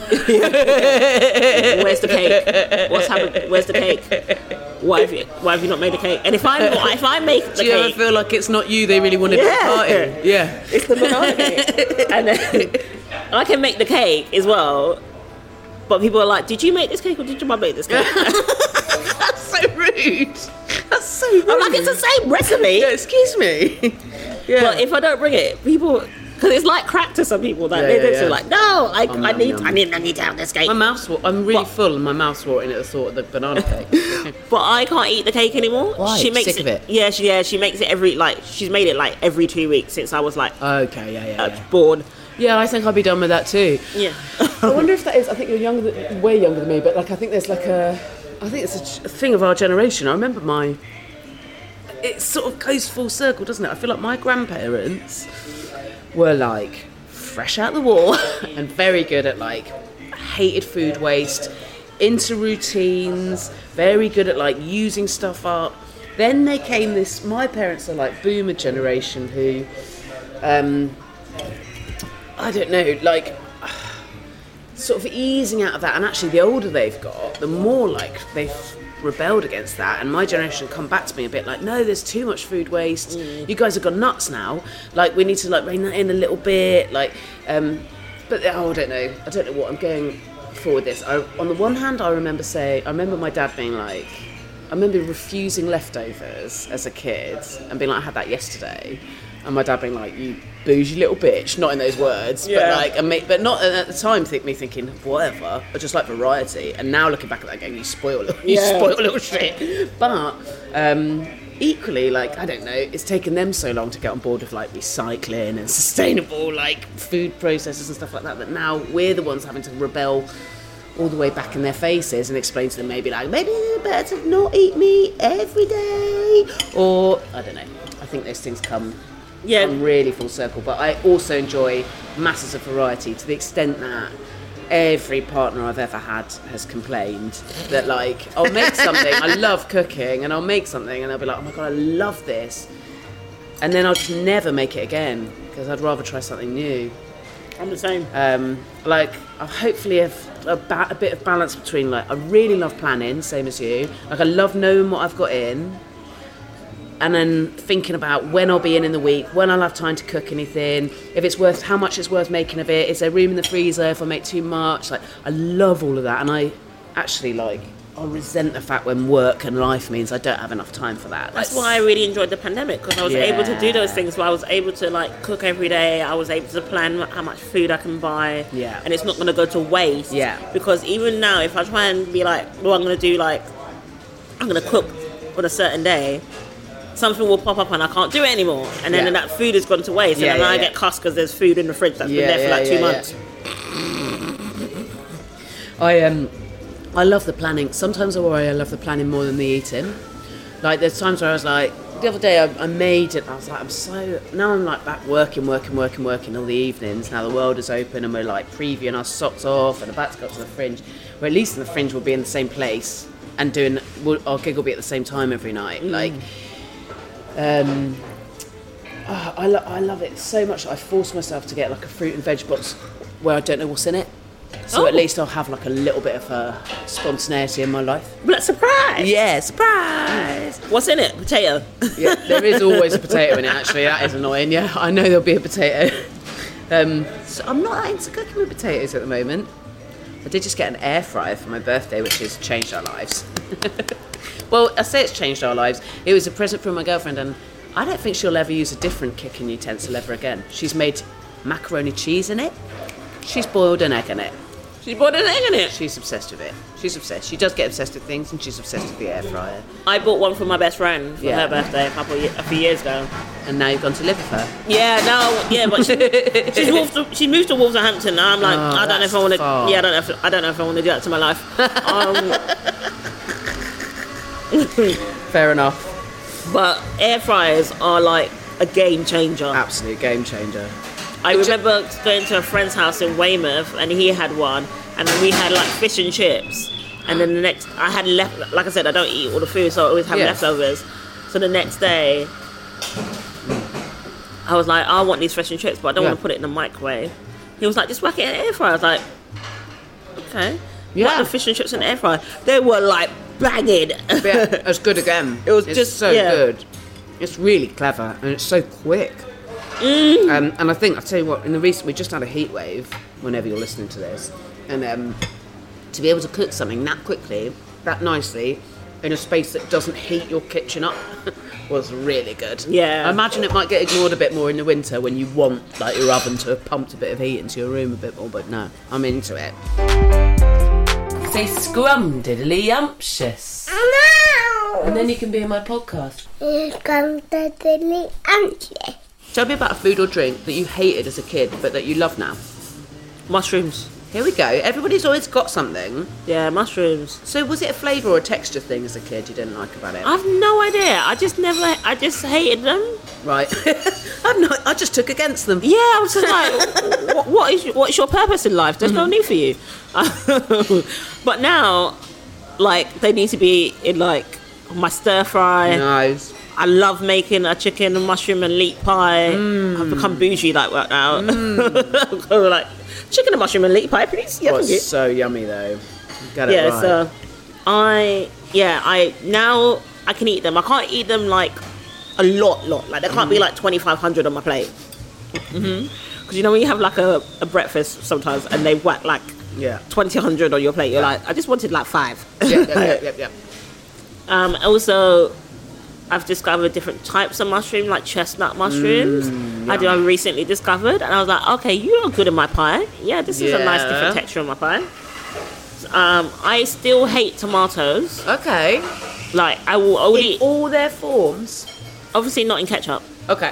Where's the cake? What's happened? Where's the cake? Why have you Why have you not made the cake? And if I if I make the do you cake, ever feel like it's not you they really want to yeah. be party? Yeah, it's the banana cake, and then I can make the cake as well. But people are like, "Did you make this cake or did your mum make this cake?" That's so rude. That's so rude. I'm like, it's the same recipe. Yeah, excuse me. Yeah. But if I don't bring it, people, because it's like crack to some people that Yeah, they, yeah, they're yeah. like, no, I, Oh, I yum, need, yum. I need, I need to have this cake. My mouth's wa- I'm really But- full and my mouth's watering at the thought of the banana cake. But I can't eat the cake anymore. Why? She makes Sick of it? Yeah, she, yeah, she makes it every like she's made it like every two weeks since I was like Okay, yeah, yeah, uh, yeah. born. Yeah, I think I'd be done with that too. Yeah. I wonder if that is. I think you're younger, than, way younger than me, but like I think there's like a. I think it's a, ch- a thing of our generation. I remember my. It sort of goes full circle, doesn't it? I feel like my grandparents were like fresh out the war and very good at like hated food waste, into routines, very good at like using stuff up. Then they came this. My parents are like boomer generation who. Um, I don't know, like, sort of easing out of that. And actually, the older they've got, the more, like, they've rebelled against that. And my generation come back to me a bit like, no, there's too much food waste. Mm. You guys have gone nuts now. Like, we need to, like, rein that in a little bit. Like, um, but, oh, I don't know. I don't know what I'm going for with this. I, on the one hand, I remember saying, I remember my dad being like, I remember refusing leftovers as a kid and being like, I had that yesterday. And my dad being like, you bougie little bitch, not in those words, Yeah. but like, and me, but not at the time. Think me thinking, whatever, I just like variety. And now looking back at that game, you spoil, you Yeah. spoil little shit. But um, equally, like, I don't know, it's taken them so long to get on board with like recycling and sustainable like food processes and stuff like that. That now we're the ones having to rebel all the way back in their faces and explain to them maybe like, maybe it's better to not eat meat every day, or I don't know. I think those things come. Yeah. I'm really full circle, but I also enjoy masses of variety to the extent that every partner I've ever had has complained that like I'll make something, I love cooking, and I'll make something and they'll be like, oh my god, I love this, and then I'll just never make it again because I'd rather try something new. I'm the same. Um, like I hopefully have a, ba- a bit of balance between like I really love planning, same as you. Like I love knowing what I've got in. And then thinking about when I'll be in in the week, when I'll have time to cook anything, if it's worth, how much it's worth making of it, is there room in the freezer if I make too much? Like, I love all of that, and I actually like, I resent the fact when work and life means I don't have enough time for that. That's why I really enjoyed the pandemic, because I was Yeah. able to do those things where I was able to like cook every day. I was able to plan how much food I can buy, Yeah. and it's not going to go to waste. Yeah. Because even now, if I try and be like, well, I'm going to do like, I'm going to cook on a certain day, something will pop up and I can't do it anymore, and then Yeah. that food has gone to waste, Yeah, and then yeah, I yeah. get cussed because there's food in the fridge that's Yeah, been there for yeah, like two yeah, months. yeah. I um, I love the planning. Sometimes I worry I love the planning more than the eating. Like there's times where I was like, the other day I, I made it. I was like, I'm so now I'm like back working, working, working, working all the evenings. Now the world is open and we're like previewing our socks off and about to go to the Fringe. Or at least in the Fringe we'll be in the same place and doing. We'll, our gig will be at the same time every night. Mm. Like. Um, oh, I, lo- I love it so much that I force myself to get like a fruit and veg box where I don't know what's in it. So Oh. at least I'll have like a little bit of uh, spontaneity in my life. But surprise! Yeah, surprise! What's in it? Potato. Yeah, there is always a potato in it actually, that is annoying, yeah. I know there'll be a potato. Um, so I'm not that into cooking with potatoes at the moment. I did just get an air fryer for my birthday, which has changed our lives. Well, I say it's changed our lives. It was a present from my girlfriend, and I don't think she'll ever use a different cooking utensil ever again. She's made macaroni cheese in it. She's boiled an egg in it. She bought an egg in it. She's obsessed with it. She's obsessed. She does get obsessed with things, and she's obsessed with the air fryer. I bought one for my best friend for Yeah. her birthday a couple of ye- a few years ago. And now you've gone to live with her. Yeah, no, yeah, but she, she's moved to, she moved to Wolverhampton. Now I'm like, Oh, I don't know if I want to. far. Yeah, I don't know. If, I don't know if I want to do that to my life. Um, Fair enough. but air fryers are like a game changer. Absolute game changer. I remember going to a friend's house in Weymouth, and he had one, and then we had like fish and chips. And then the next, I had left. Like I said, I don't eat all the food, so I always have Yeah. leftovers. So the next day, I was like, I want these fish and chips, but I don't Yeah. want to put it in the microwave. He was like, just whack it in the air fryer. I was like, Okay. Yeah. Like the fish and chips in the air fryer. They were like banging. Yeah, it's good again. It was it's just so yeah. good. It's really clever and it's so quick. Mm. Um, and I think, I'll tell you what, in the recent, we just had a heat wave, whenever you're listening to this, and um, to be able to cook something that quickly, that nicely, in a space that doesn't heat your kitchen up was really good. Yeah. I imagine it might get ignored a bit more in the winter when you want like your oven to have pumped a bit of heat into your room a bit more, but no, I'm into it. Say scrum-diddly-umptious. And then you can be in my podcast. Scrum-diddly-umptious. Tell me about a food or drink that you hated as a kid, but that you love now. Mushrooms. Here we go. Everybody's always got something. Yeah, mushrooms. So was it a flavour or a texture thing as a kid you didn't like about it? I've no idea. I just never, I just hated them. Right. I'm not, I just took against them. Yeah, I was just like, what, what is what is your purpose in life? There's mm-hmm. no need for you. But now, like, they need to be in, like, my stir fry. Nice. I love making a chicken and mushroom and leek pie. Mm. I've become bougie like that now. Mm. Like, chicken and mushroom and leek pie, please. Yeah, oh, it's so yummy though. Get it yeah, right. so I yeah, I now I can eat them. I can't eat them like a lot, lot. Like there can't mm. be like twenty-five hundred on my plate. Mm-hmm. Because you know when you have like a, a breakfast sometimes and they whack like yeah twenty hundred on your plate, you're yeah. like, I just wanted like five. Yeah, yeah, yeah, yeah, yeah. Um, also, I've discovered different types of mushroom, like chestnut mushrooms. Mm, I do. I recently discovered, and I was like, okay, you are good in my pie. Yeah, this is yeah. a nice different texture in my pie. Um, I still hate tomatoes. Okay. Like I will only in all their forms. Obviously, not in ketchup. Okay.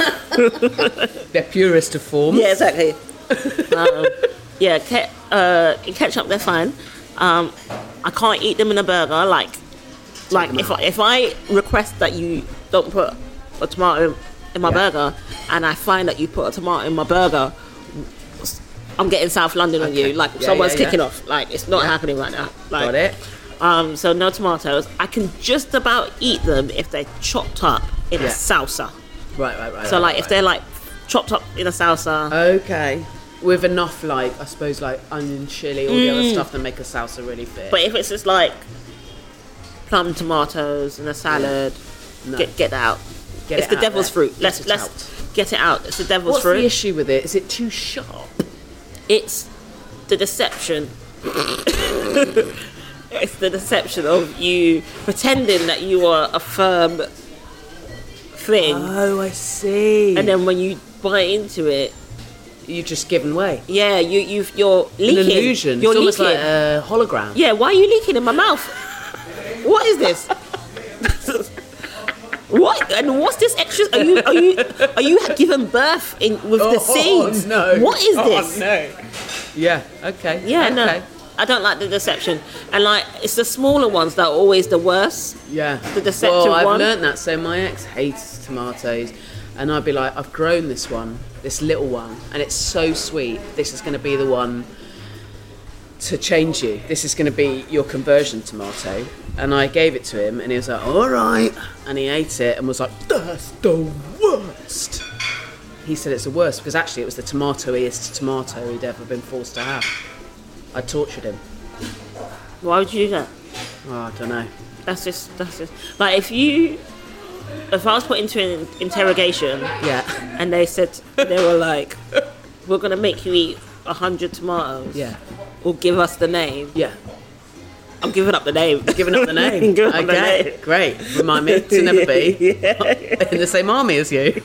They're purest of forms. Yeah, exactly. um, yeah, ke- uh, in ketchup they're fine. Um, I can't eat them in a burger. Like. Like if I, if I request that you don't put a tomato in my yeah. burger, and I find that you put a tomato in my burger, I'm getting South London okay. on you. Like yeah, someone's yeah, kicking yeah. off. Like it's not yeah. happening right now. Like, got it. Um, so no tomatoes. I can just about eat them if they're chopped up in yeah. a salsa. Right, right, right. So right, like right. if they're like chopped up in a salsa. Okay. With enough like I suppose like onion, chili, all mm. the other stuff that make a salsa really fit. But if it's just like plum tomatoes and a salad, yeah. no. get get that out. Get it's it the out devil's there. fruit. Let's let's out. get it out. It's the devil's What's fruit. What's the issue with it? Is it too sharp? It's the deception. It's the deception of you pretending that you are a firm thing. Oh, I see. And then when you bite into it, you've just given way. Yeah, you you've you're leaking. An illusion. You're it's almost leaking. like a hologram. Yeah, why are you leaking in my mouth? What is this? What and what's this extra? Are you are you are you giving birth in with oh, the seeds? Oh no! What is oh, this? No. Yeah. Okay. Yeah. Okay. No. I don't like the deception, and like it's the smaller ones that are always the worst. Yeah. The deceptive well, I've one. learnt that. So my ex hates tomatoes, and I'd be like, I've grown this one, this little one, and it's so sweet. This is going to be the one to change you. This is going to be your conversion tomato. And I gave it to him, and he was like, all right. And he ate it and was like, that's the worst. He said it's the worst because actually it was the tomatoiest tomato he'd ever been forced to have. I tortured him. Why would you do that? Oh, I don't know. That's just, that's just, like if you, if I was put into an interrogation, yeah, and they said, they were like, we're going to make you eat a hundred tomatoes. Yeah. Or give us the name. Yeah. I'm giving up the name. Giving up the name. Giving up okay, the name. Great. Remind me to never be yeah. in the same army as you.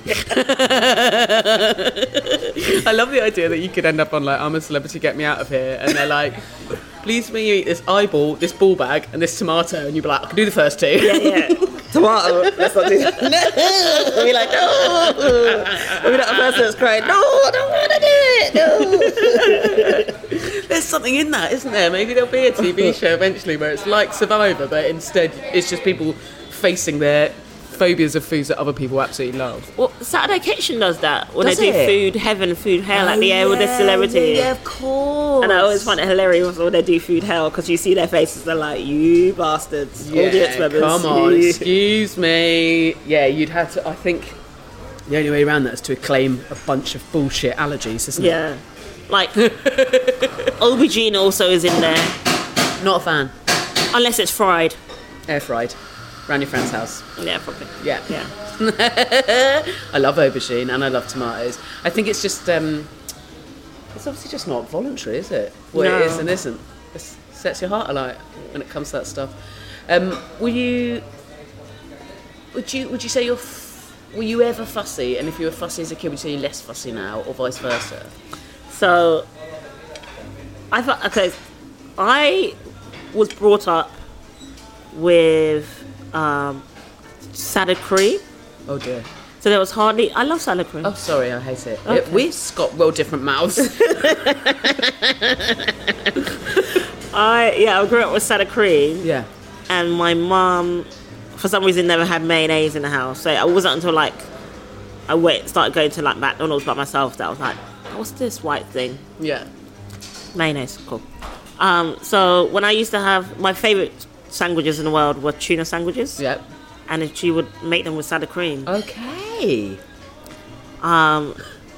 I love the idea that you could end up on like, I'm a celebrity, get me out of here, and they're like, please may you eat this eyeball, this ball bag, and this tomato, and you'd be like, I can do the first two. Yeah, yeah. Tomato. Let's not do that. No. We'll be like, no. We'll be like a person that's crying, no, I don't want to do it. No. There's something in that, isn't there? Maybe there'll be a T V show eventually where it's like Survivor, but instead it's just people facing their phobias of foods that other people absolutely love. Well, Saturday Kitchen does that when does they do it? food heaven, food hell oh, at the end yeah, with the celebrity. Yeah, of course. And I always find it hilarious when they do food hell because you see their faces, they're like, you bastards. Yeah, audience members. Come on, excuse me. Yeah, you'd have to, I think, the only way around that is to claim a bunch of bullshit allergies, isn't yeah. it? Like, aubergine also is in there. Not a fan. Unless it's fried. Air fried. Around your friend's house. Yeah, probably. Yeah. Yeah. I love aubergine and I love tomatoes. I think it's just, um, it's obviously just not voluntary, is it? What No. it is and isn't. It sets your heart alight when it comes to that stuff. Um, were you, would you, would you say you're, f- were you ever fussy? And if you were fussy as a kid, would you say you're less fussy now or vice versa? So, I thought, okay, I was brought up with um, salad cream. Oh dear. So there was hardly, I love salad cream. Oh, sorry, I hate it. Okay. Yeah, we've got well different mouths. I, yeah, I grew up with salad cream. Yeah. And my mum, for some reason, never had mayonnaise in the house. So it wasn't until like I went, started going to like McDonald's by myself that I was like, what's this white thing? Yeah. Mayonnaise, cool. Um, so when I used to have, my favourite sandwiches in the world were tuna sandwiches. Yep. And then she would make them with salad cream. Okay. Um,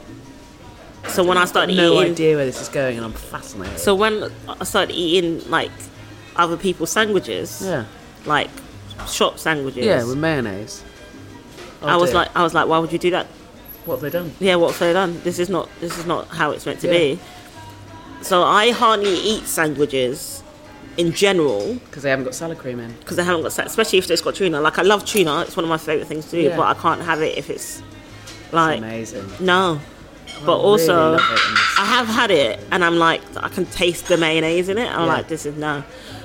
so when I started no eating... No idea where this is going and I'm fascinated. So when I started eating, like, other people's sandwiches, yeah, like shop sandwiches... Yeah, with mayonnaise. Oh, I was dear. like, I was like, why would you do that? What have they done? Yeah, what have they done? This is not, this is not how it's meant to Yeah. be. So I hardly eat sandwiches in general because they haven't got salad cream in. Because they haven't got, especially if it's got tuna. Like I love tuna; it's one of my favorite things to do. Yeah. But I can't have it if it's like it's amazing. No, I but also really love it in this. I have had it, and I'm like, I can taste the mayonnaise in it. I'm Yeah. like, this is no.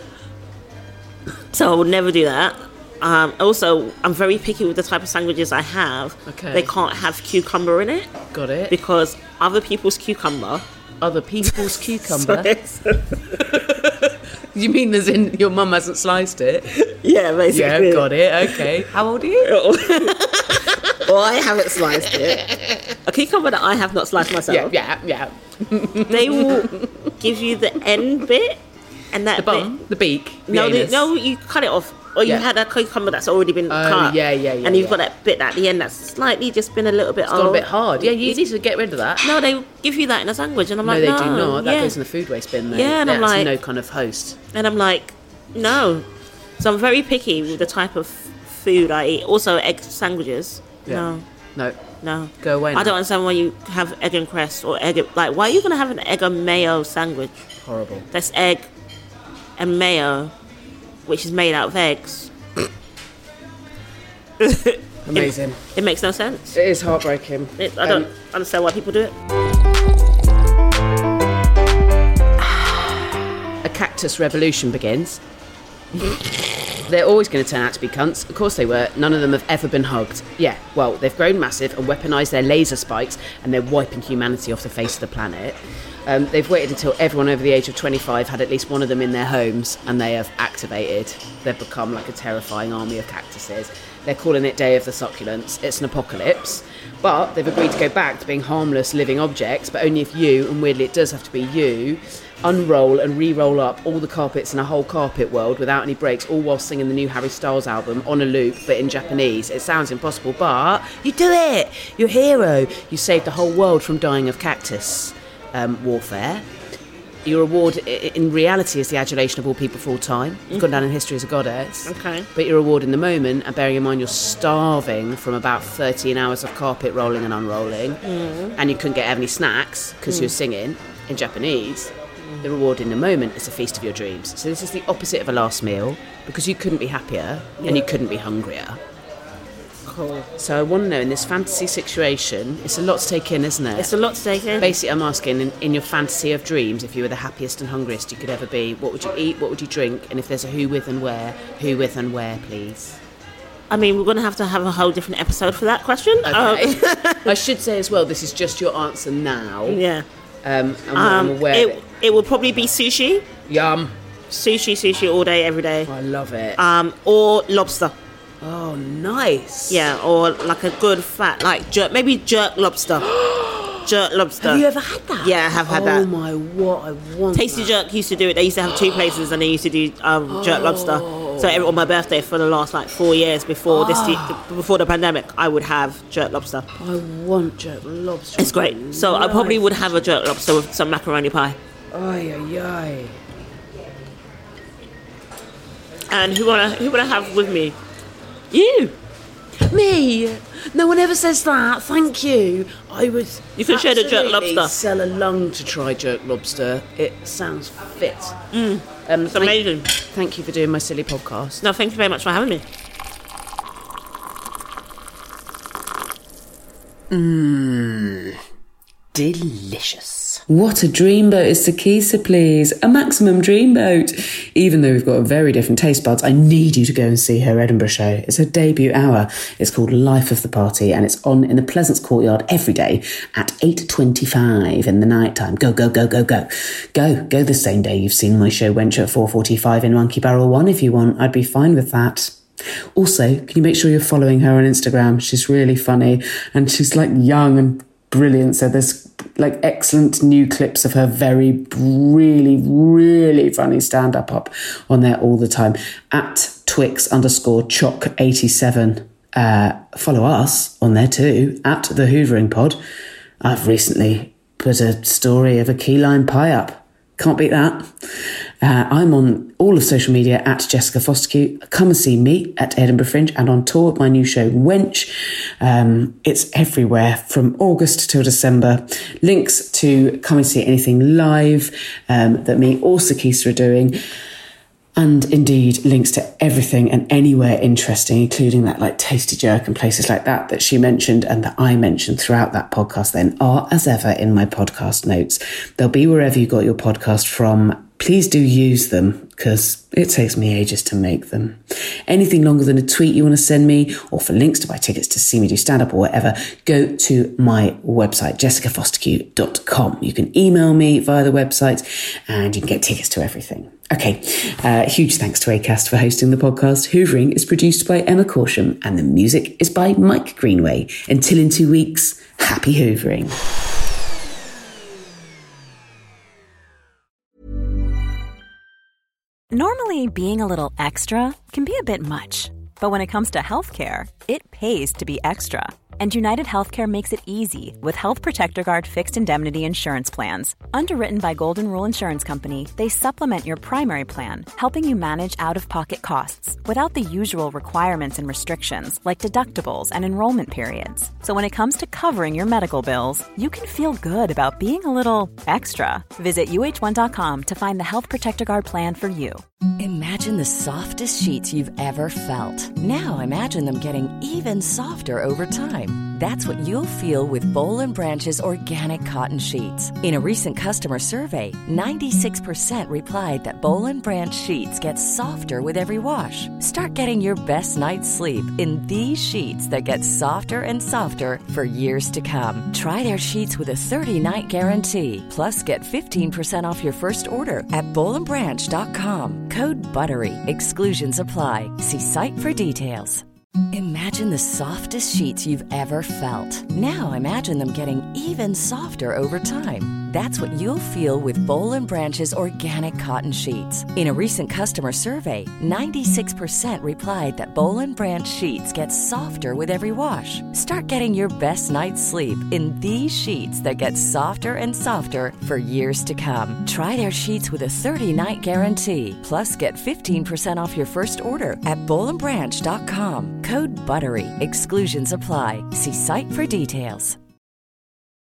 So I would never do that. Um, also, I'm very picky with the type of sandwiches I have. Okay. They can't have cucumber in it. Got it. Because other people's cucumber. Other people's cucumber? Sorry. You mean as in your mum hasn't sliced it? Yeah, basically. Yeah, got it. Okay. How old are you? Well, I haven't sliced it. A cucumber that I have not sliced myself. Yeah, yeah, yeah. They will give you the end bit and that the bum, bit. the beak. The no, the, anus. no, you cut it off. Or you Yeah. had a cucumber that's already been Oh, cut. yeah, yeah, yeah, And you've yeah. got that bit at the end that's slightly just been a little bit It's old. got a bit hard. Yeah, you need to get rid of that. No, they give you that in a sandwich, and I'm no, like, they no. do not. That yeah. goes in the food waste bin. Though. Yeah, and I'm That's like- no kind of host. And I'm like, no. So I'm very picky with the type of food I eat. Also, egg sandwiches. Yeah. No, No, no. go away. I now. don't understand why you have egg and cress or egg. Like, why are you going to have an egg and mayo sandwich? Horrible. That's egg and mayo, which is made out of eggs. Amazing. It, it makes no sense. It is heartbreaking. It, I don't Um, understand why people do it. A cactus revolution begins. They're always going to turn out to be cunts. Of course they were. None of them have ever been hugged. Yeah, well, they've grown massive and weaponised their laser spikes, and they're wiping humanity off the face of the planet. Um, they've waited until everyone over the age of twenty-five had at least one of them in their homes, and they have activated. They've become like a terrifying army of cactuses. They're calling it Day of the Succulents. It's an apocalypse. But they've agreed to go back to being harmless living objects, but only if you, and weirdly it does have to be you, unroll and re-roll up all the carpets in a whole carpet world without any breaks, all while singing the new Harry Styles album on a loop, but in Japanese. It sounds impossible, but you do it! You're a hero! You saved the whole world from dying of cactus um, warfare. Your reward i- in reality is the adulation of all people for all time. You've gone down in history as a goddess. Okay. But your reward in the moment, and bearing in mind you're starving from about thirteen hours of carpet rolling and unrolling, and you couldn't get any snacks because you're singing in Japanese, the reward in the moment is the feast of your dreams. So this is the opposite of a last meal, because you couldn't be happier and you couldn't be hungrier. Cool. So I want to know, in this fantasy situation, it's a lot to take in, isn't it? It's a lot to take in. Basically, I'm asking, in, in your fantasy of dreams, if you were the happiest and hungriest you could ever be, what would you eat, what would you drink, and if there's a who, with and where, who, with and where, please? I mean, we're going to have to have a whole different episode for that question. Okay. Um, I should say as well, this is just your answer now. yeah. Um, and what Um, I'm aware it, of it. it would probably be sushi. Yum. Sushi, sushi all day, every day. I love it. Um, or lobster. Oh, nice. Yeah, or like a good fat, like jerk, maybe jerk lobster. Jerk lobster. Have you ever had that? Yeah, I have had oh that. Oh my, what I want Tasty that. Jerk used to do it. They used to have two places and they used to do um, jerk lobster. So So every, on my birthday for the last like four years before oh. this year, before the pandemic, I would have jerk lobster. I want jerk lobster. It's great. So I probably would have a jerk lobster with some macaroni pie. Ay ay ay. And who wanna who would I have with me? You. Me? No one ever says that. Thank you. I would. You can share the jerk lobster. Sell a lung to try jerk lobster. It sounds fit. Mm, um, it's amazing. Thank, thank you for doing my silly podcast. No, thank you very much for having me. Mmm. Delicious. What a dreamboat is Sakisa, please. A maximum dreamboat. Even though we've got very different taste buds, I need you to go and see her Edinburgh show. It's her debut hour. It's called Life of the Party, and it's on in the Pleasance Courtyard every day at eight twenty-five in the night time. Go, go, go, go, go. Go, go the same day you've seen my show Wench at four forty-five in Monkey Barrel one if you want. I'd be fine with that. Also, can you make sure you're following her on Instagram? She's really funny, and she's like young and brilliant. So there's like excellent new clips of her very really really funny stand-up up on there all the time at Twix underscore Choc eighty-seven. Uh, follow us on there too at the Hoovering Pod. I've recently put a story of a key lime pie up. Can't beat that. Uh, I'm on all of social media at Jessica Fostekew. Come and see me at Edinburgh Fringe and on tour with my new show, Wench. Um, it's everywhere from August till December. Links to come and see anything live um, that me or Sakisa are doing. And indeed, links to everything and anywhere interesting, including that like Tasty Jerk and places like that that she mentioned and that I mentioned throughout that podcast then are, as ever, in my podcast notes. They'll be wherever you got your podcast from. Please do use them because it takes me ages to make them. Anything longer than a tweet you want to send me or for links to buy tickets to see me do stand-up or whatever, go to my website, jessica fostekew dot com. You can email me via the website and you can get tickets to everything. Okay, uh, huge thanks to Acast for hosting the podcast. Hoovering is produced by Emma Corsham and the music is by Mike Greenway. Until in two weeks, happy hoovering. Normally, being a little extra can be a bit much, but when it comes to healthcare, it pays to be extra. And United Healthcare makes it easy with Health Protector Guard fixed indemnity insurance plans. Underwritten by Golden Rule Insurance Company, they supplement your primary plan, helping you manage out-of-pocket costs without the usual requirements and restrictions like deductibles and enrollment periods. So when it comes to covering your medical bills, you can feel good about being a little extra. Visit U H one dot com to find the Health Protector Guard plan for you. Imagine the softest sheets you've ever felt. Now imagine them getting even softer over time. That's what you'll feel with Boll and Branch's organic cotton sheets. In a recent customer survey, ninety-six percent replied that Boll and Branch sheets get softer with every wash. Start getting your best night's sleep in these sheets that get softer and softer for years to come. Try their sheets with a thirty-night guarantee. Plus, get fifteen percent off your first order at boll and branch dot com. Code BUTTERY. Exclusions apply. See site for details. Imagine the softest sheets you've ever felt. Now imagine them getting even softer over time. That's what you'll feel with Boll and Branch's organic cotton sheets. In a recent customer survey, ninety-six percent replied that Boll and Branch sheets get softer with every wash. Start getting your best night's sleep in these sheets that get softer and softer for years to come. Try their sheets with a thirty-night guarantee. Plus, get fifteen percent off your first order at boll and branch dot com. Code BUTTERY. Exclusions apply. See site for details.